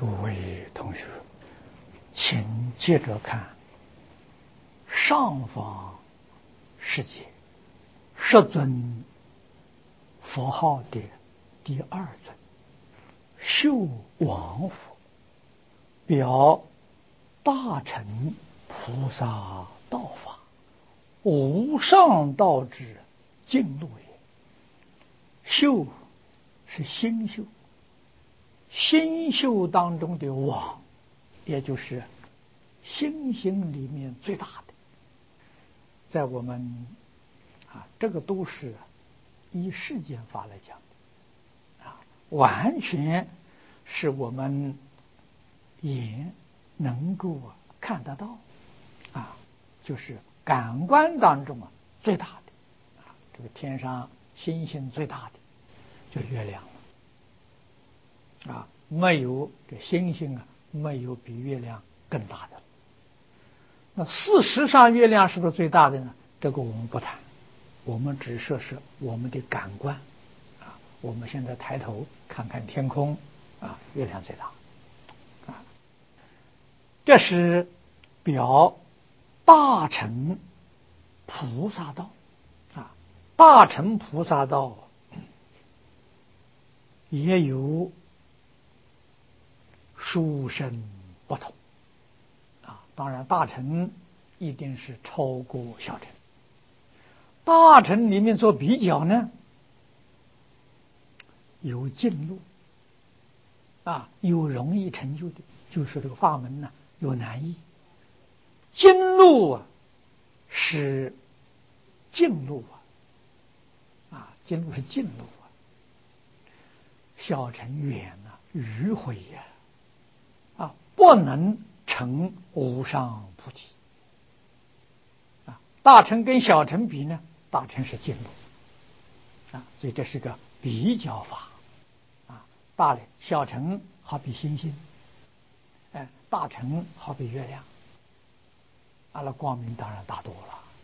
诸位同学，请接着看上方世界十尊佛号的第二尊秀王佛，表大乘菩萨道法，无上道之净路也。秀是星宿，星宿当中的王，也就是星星里面最大的。在我们这个都是依世间法来讲的完全是我们眼能够看得到就是感官当中最大的这个天上星星最大的就月亮了没有这星星没有比月亮更大的。那事实上月亮是不是最大的呢？这个我们不谈，我们只说是我们的感官我们现在抬头看看天空月亮最大这是表大乘菩萨道大乘菩萨道也有殊胜不同当然大乘一定是超过小乘。大乘里面做比较呢，有近路有容易成就的，就是这个法门呢有难易。近路是近路近路是近路小乘远迂回不能成无上菩提大乘跟小乘比呢，大乘是近路所以这是个比较法小乘好比星星大乘好比月亮那光明当然大多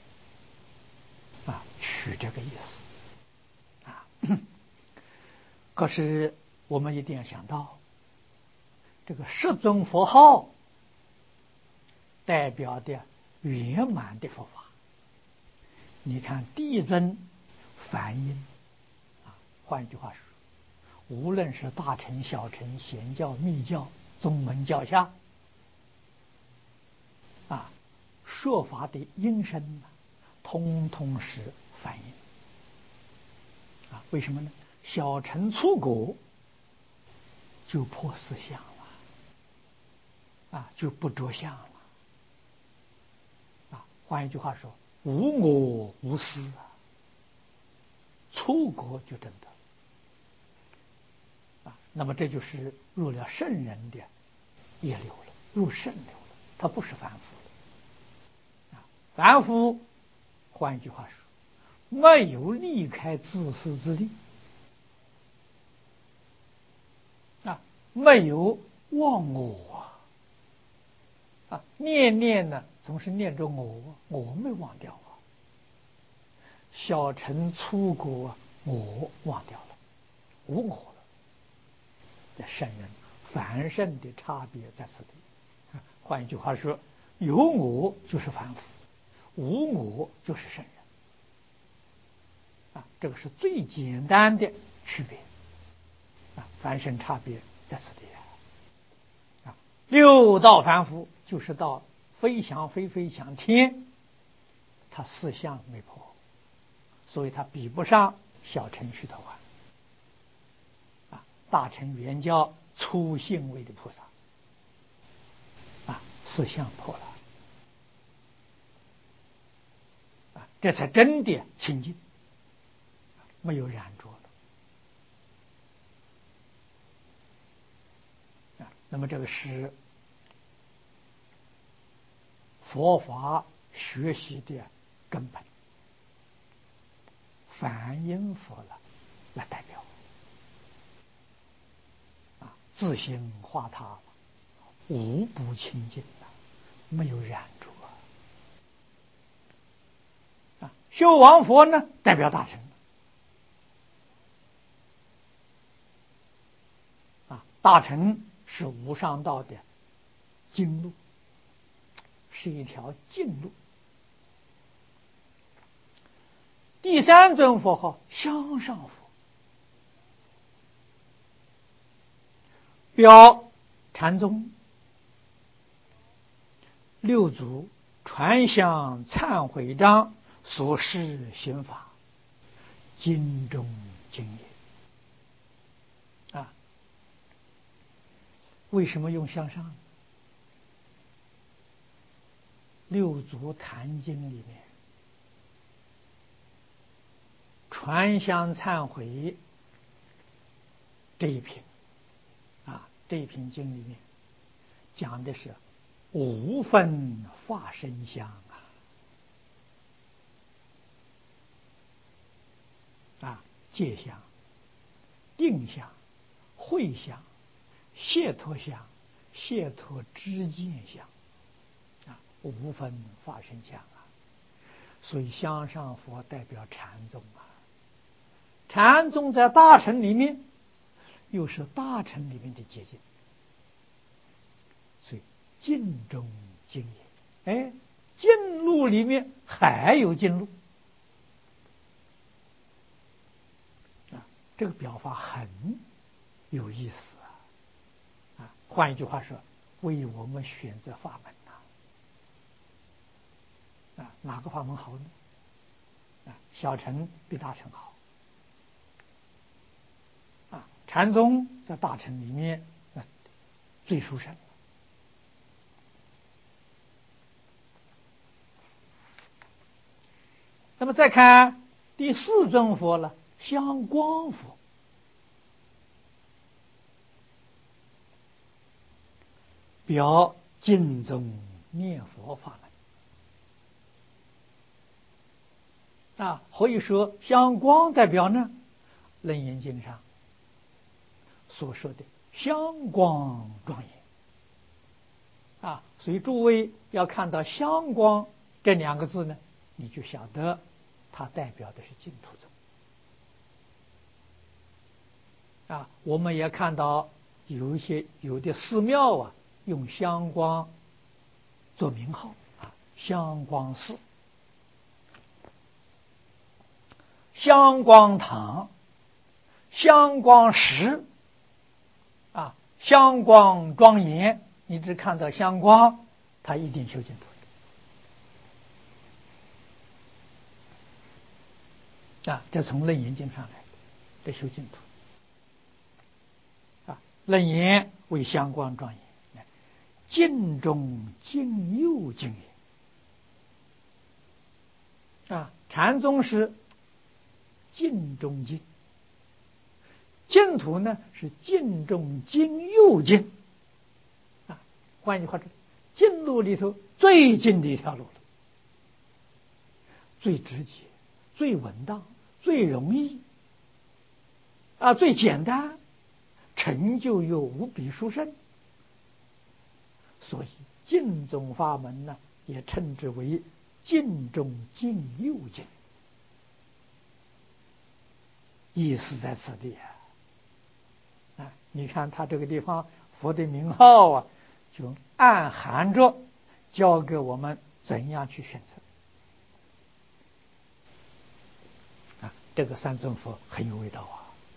了取这个意思可是我们一定要想到这个十尊佛号代表的圆满的佛法。你看第一尊梵音换一句话说，无论是大乘小乘显教密教宗门教下说法的音声通通是梵音为什么呢？小乘出果就破四相了就不着相了换一句话说，无我无私出果就真的那么这就是入了圣人的业流了，入圣流了，他不是凡夫了凡夫换一句话说，没有离开自私自利没有忘我念念呢总是念着我没忘掉小乘出果我忘掉了，无我了。这圣人凡圣的差别在此地换一句话说，有我就是凡夫，无我就是圣人这个是最简单的区别凡圣差别在此地六道凡夫就是到非想非非想天，他四相没破，所以他比不上小乘须陀洹大乘圆教初信位的菩萨四相破了这才真的清净，没有染着了那么这个是佛法学习的根本，梵音佛了来代表自性化他无不清净没有染着修王佛呢代表大乘大乘是无上道的经路，是一条近路。第三尊佛号向上佛，表禅宗六祖传向忏悔章所示行法，经中经也。为什么用向上？六祖坛经里面传向忏悔这一品这一品经里面讲的是五分化身相戒相、定相、慧相、解脱相、解脱知见相五分化身相所以向上佛代表禅宗禅宗在大乘里面又是大乘里面的结晶，所以净中经也。净路里面还有净路这个表法很有意思换一句话说，为我们选择法门哪个法门好呢？小乘比大乘好禅宗在大乘里面最殊胜。那么再看第四尊佛了，香光佛，表净宗念佛法门何以说香光代表呢？楞严经上所说的香光庄严所以诸位要看到香光这两个字呢，你就晓得它代表的是净土宗我们也看到有的寺庙用香光做名号香光寺、香光堂、香光石香光庄严，你只看到香光，他一定修净土这从楞严经上来的修净土楞严为香光庄严，净中净又净也禅宗是净中净，净土呢是净中净又净换一句话说，净路里头最近的一条路了，最直接、最稳当、最容易最简单，成就又无比殊胜，所以净宗法门呢也称之为净中净又净，意思在此地你看他这个地方佛的名号就暗含着教给我们怎样去选择这个三尊佛很有味道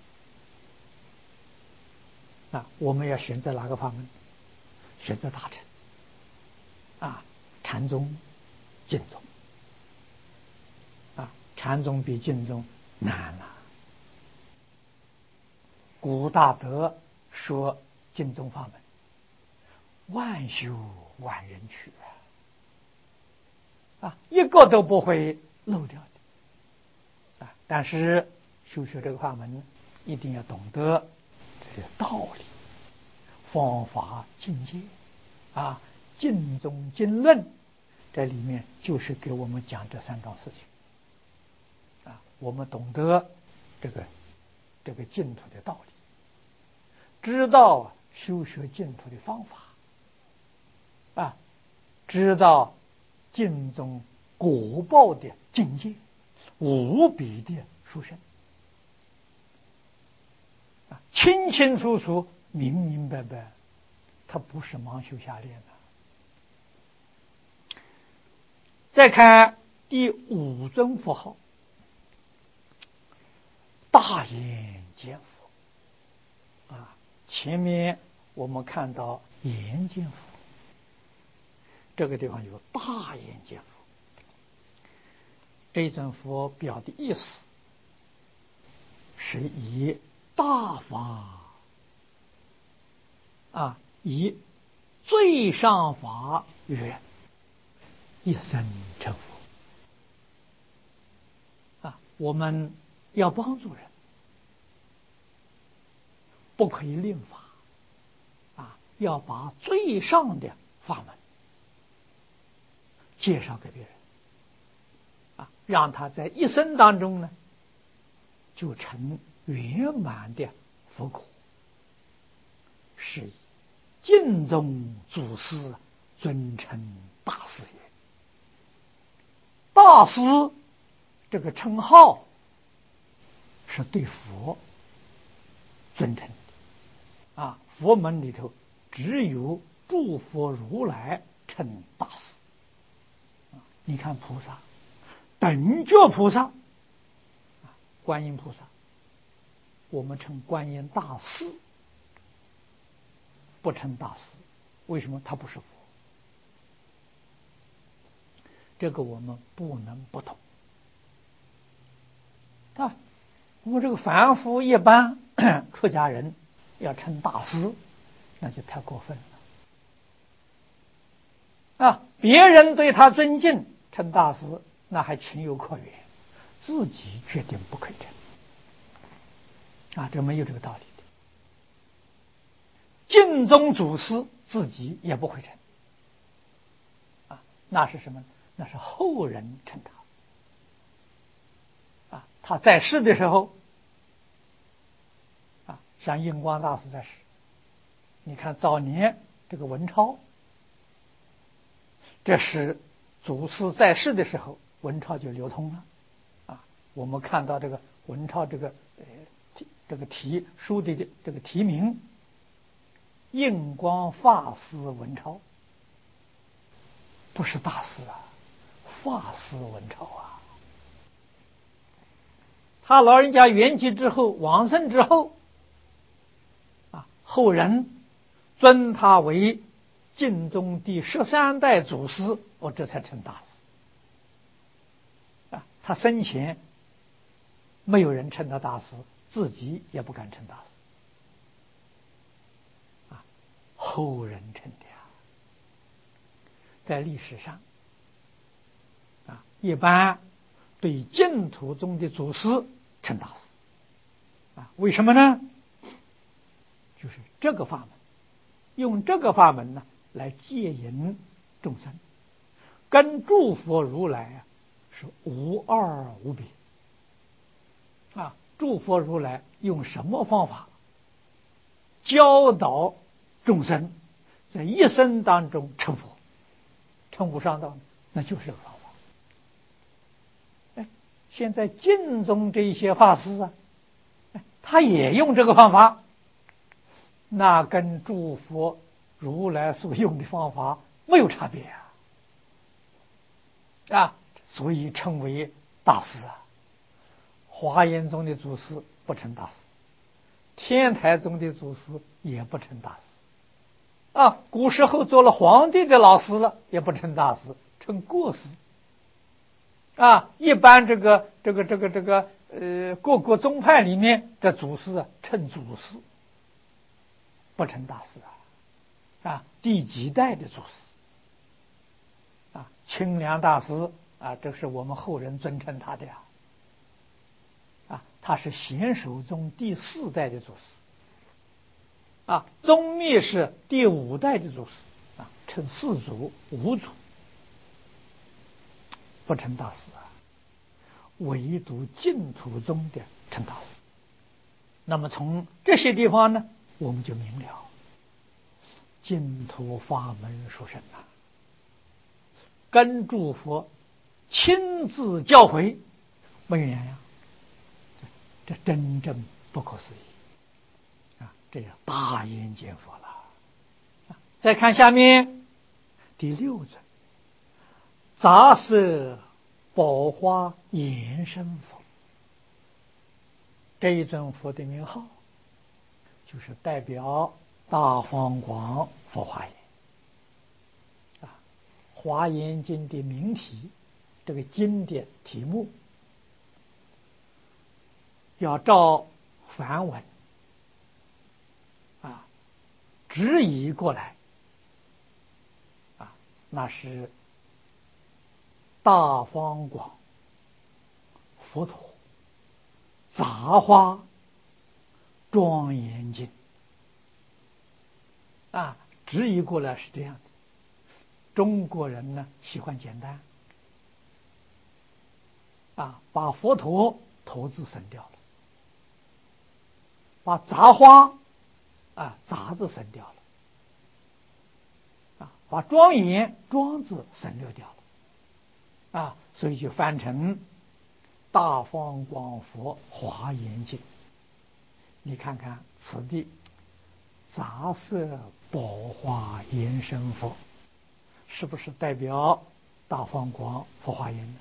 我们要选择哪个法门？选择大乘禅宗、净宗禅宗比净宗难了。古大德说净宗法门万修万人去一个都不会漏掉的但是修学这个法门一定要懂得这个道理、方法、境界净宗经论在里面就是给我们讲这三桩事情我们懂得这个净土的道理，知道修学净土的方法知道净宗果报的境界无比的殊胜清清楚楚、明明白白他不是盲修瞎练的。再看第五尊佛号，大眼见佛啊。前面我们看到眼见佛，这个地方有大眼见佛。这一尊佛表的意思是以大法以最上法缘一生成佛我们要帮助人，不可以吝法要把最上的法门介绍给别人让他在一生当中呢就成圆满的佛果，是以净宗祖师尊称大师也。大师这个称号是对佛尊称的佛门里头只有诸佛如来称大师你看菩萨，等觉菩萨观音菩萨，我们称观音大士，不称大师。为什么？他不是佛。这个我们不能不懂我们这个凡夫一般出家人要称大师，那就太过分了别人对他尊敬称大师，那还情有可原，自己决定不可以称这没有这个道理的。净宗祖师自己也不会称那是什么？那是后人称他他在世的时候像印光大师在世，你看早年这个文钞，这是祖师在世的时候，文钞就流通了我们看到这个文钞这个题书的这个题名，印光法师文钞，不是大师法师文钞他老人家圆寂之后，往生之后后人尊他为净宗第13代祖师，这才称大师他生前没有人称他大师，自己也不敢称大师后人称的在历史上一般对净土宗的祖师称大师为什么呢？就是这个法门，用这个法门呢来戒引众生，跟诸佛如来是无二无别诸佛如来用什么方法教导众生在一生当中成佛成无上道，那就是这个方法现在净宗这些法师他也用这个方法，那跟诸佛如来所用的方法没有差别所以称为大师华严宗的祖师不称大师，天台宗的祖师也不称大师古时候做了皇帝的老师了，也不称大师，称过师一般这个各个宗派里面这祖师称祖师，不称大师第几代的祖师清凉大师这是我们后人尊称他的他是显首宗第4代的祖师宗密是第5代的祖师称4祖5祖，不称大师唯独净土宗的称大师。那么从这些地方呢，我们就明了净土法门殊胜跟诸佛亲自教诲，没有两样，这真正不可思议这叫大眼见佛了再看下面第六尊，杂色宝花延伸佛。这一尊佛的名号，就是代表大方广佛华严。华严经的名题，这个经的题目要照梵文直译过来那是大方广佛陀杂花庄严经直译过来是这样的。中国人呢喜欢简单把佛陀头字省掉了，把杂花杂字省掉了，把庄严庄字省略掉了，所以就翻成大方广佛华严经。你看看此地杂色宝花延伸佛，是不是代表大方广佛华严呢？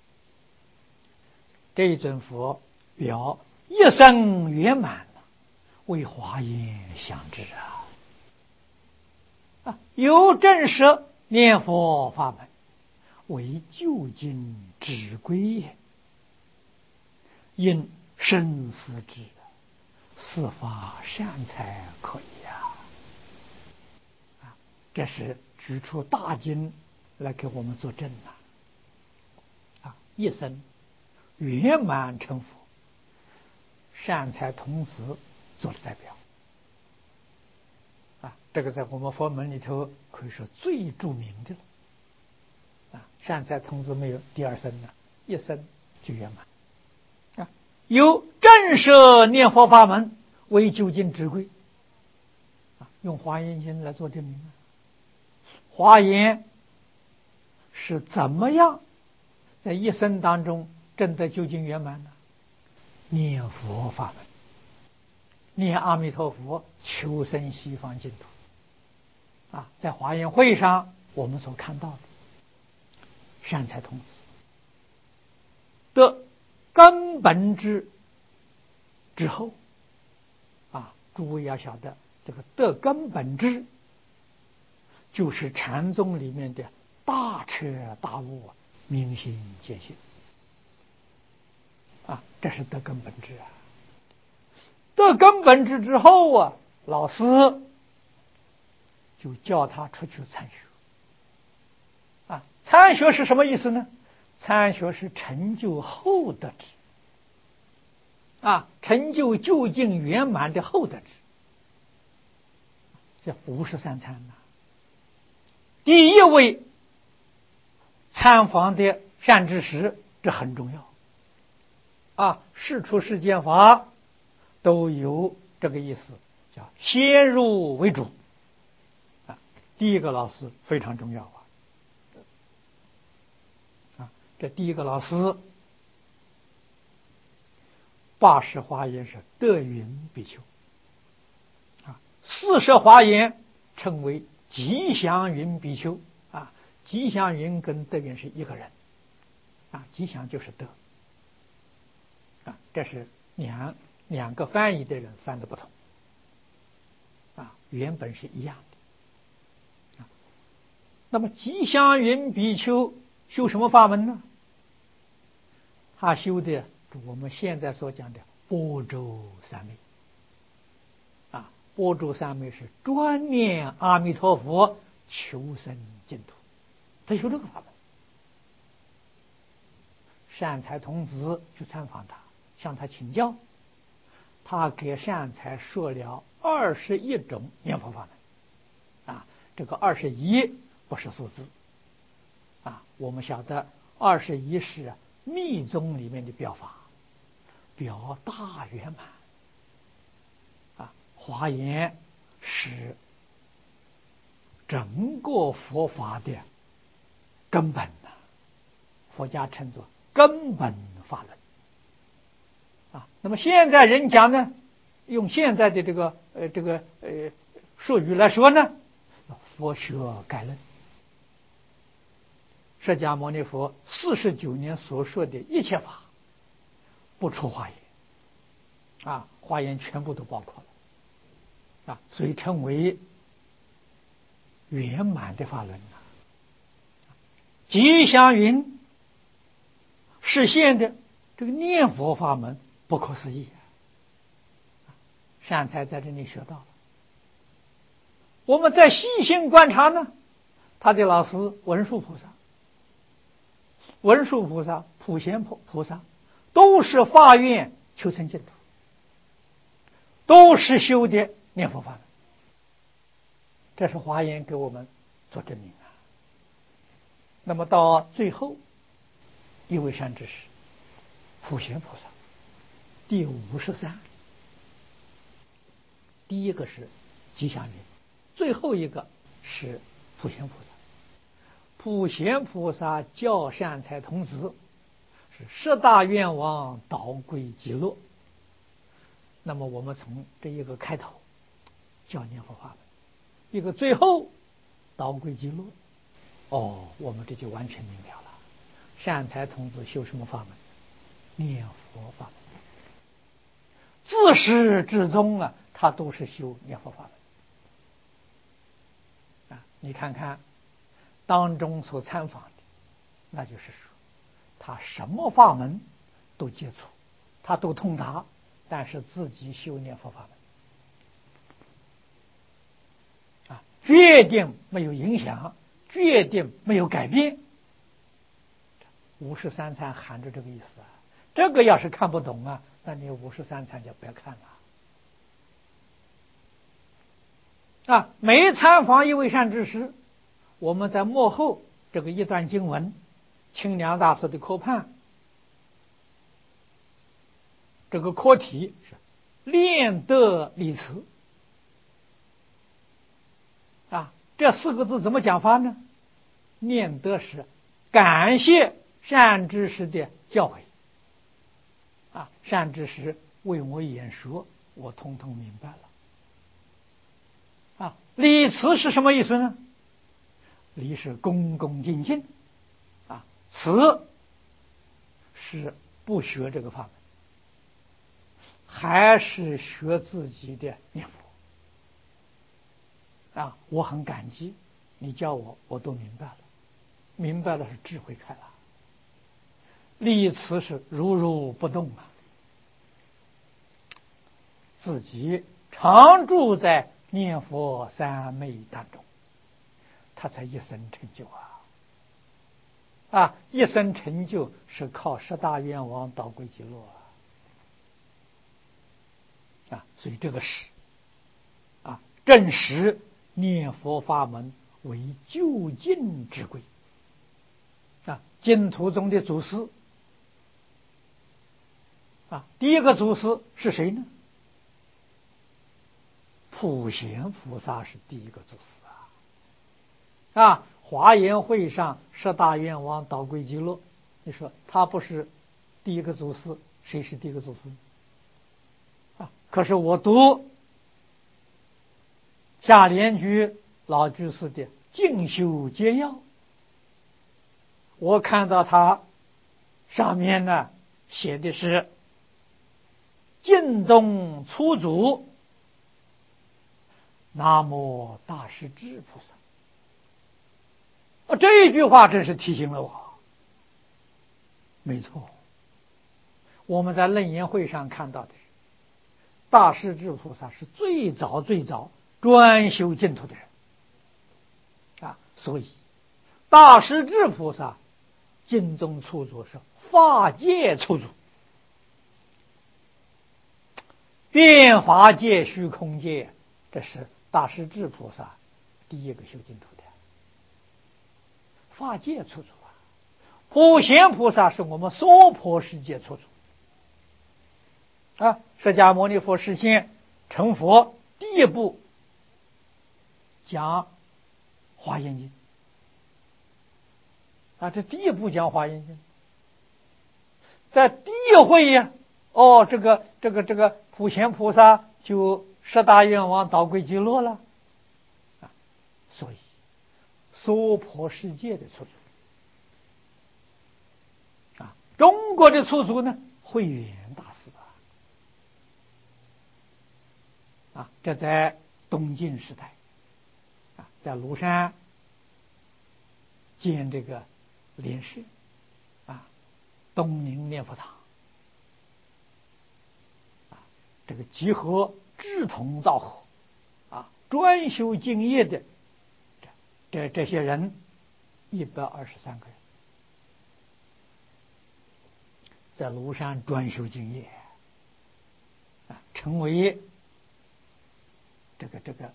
这一尊佛表一生圆满，为华严相知由正实念佛法门为究竟止归也，因生死之四法善财可以这是举出大经来给我们作证一生圆满成佛，善财童子做了代表这个在我们佛门里头可以说最著名的了善财童子没有第二生一生就圆满由正摄念佛法门为究竟止归用华严经来做证明华严是怎么样在一生当中证得究竟圆满呢？念佛法门，念阿弥陀佛，求生西方净土在华严会上我们所看到的善财童子的根本之后诸位要晓得这个得根本之就是禅宗里面的大彻大悟明心见性这是得根本之得根本之之后老师就叫他出去参学参学是什么意思呢？参学是成就后得之成就究竟圆满的后得之，这53参第一位参访的善知识，这很重要世出世间法都有这个意思，叫先入为主第一个老师非常重要这第一个老师80华严是德云比丘40华严称为吉祥云比丘吉祥云跟德云是一个人吉祥就是德这是两个翻译的人翻的不同原本是一样的那么吉祥云比丘修什么法门呢？他修的我们现在所讲的般舟三昧般舟三昧是专念阿弥陀佛求生净土，他修这个法门。善财童子去参访他，向他请教，他给善财说了21种念佛法门这个21不是数字我们晓得21是密宗里面的表法，表大圆满华严是整个佛法的根本佛家称作根本法论那么现在人讲呢，用现在的这个术语来说呢， 佛学概论。释迦牟尼佛49年所说的一切法，不出华严，华严全部都包括了，所以称为圆满的法轮。吉祥云实现的这个念佛法门不可思议。善财在这里学到了。我们再细心观察呢，他的老师文殊菩萨、普贤菩萨都是发愿求生净土，都是修的念佛法门。这是华严给我们做证明。那么到最后一位善知识普贤菩萨第53，第一个是吉祥云，最后一个是普贤菩萨。普贤菩萨教善财童子是10大愿王导归极乐。那么我们从这一个开头教念佛法门，一个最后导归极乐，我们这就完全明了了。善财童子修什么法门？念佛法门。自始至终他都是修念佛法门。你看看当中所参访的，那就是说他什么法门都接触，他都通达，但是自己修念佛法门，决定没有影响，决定没有改变。53参含着这个意思。这个要是看不懂那你53参就不要看了。每参访一位善知识，我们在幕后这个一段经文，清凉大师的科判，这个课题是练德立慈。这4个字怎么讲法呢？念德是感谢善知识的教诲，善知识为我演说，我通通明白了。礼慈是什么意思呢？礼是恭恭敬敬，慈是不学这个法门，还是学自己的念佛。我很感激你教我都明白了，明白了是智慧开了。礼慈是如如不动，自己常住在念佛三昧当中，他才一生成就一生成就是靠10大愿王导归极乐所以这个是证实念佛法门为究竟之贵。净土宗的祖师第一个祖师是谁呢？普贤菩萨是第一个祖师华严会上10大愿王导归极乐，你说他不是第一个祖师，谁是第一个祖师？可是我读下莲居老居士的净修简要，我看到他上面呢写的是净宗初祖南无大势至菩萨。这一句话真是提醒了我。没错，我们在楞严会上看到的是大势至菩萨是最早专修净土的人所以大势至菩萨净宗初祖是法界初祖，遍法界虚空界，这是大势至菩萨第一个修净土的法界初祖普贤菩萨是我们娑婆世界初祖释迦牟尼佛实现成佛第一部讲华严经这第一部讲华严经，在第一会这个普贤菩萨就10大愿王导归极乐了所以娑婆世界的出祖中国的出祖呢，慧远大师这在东晋时代在庐山建这个莲社东宁念佛堂这个集合志同道合专修净业的这些人123个人，在庐山专修净业成为这个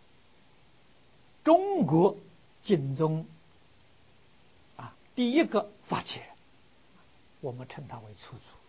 中国净宗第一个发起人，我们称他为初祖。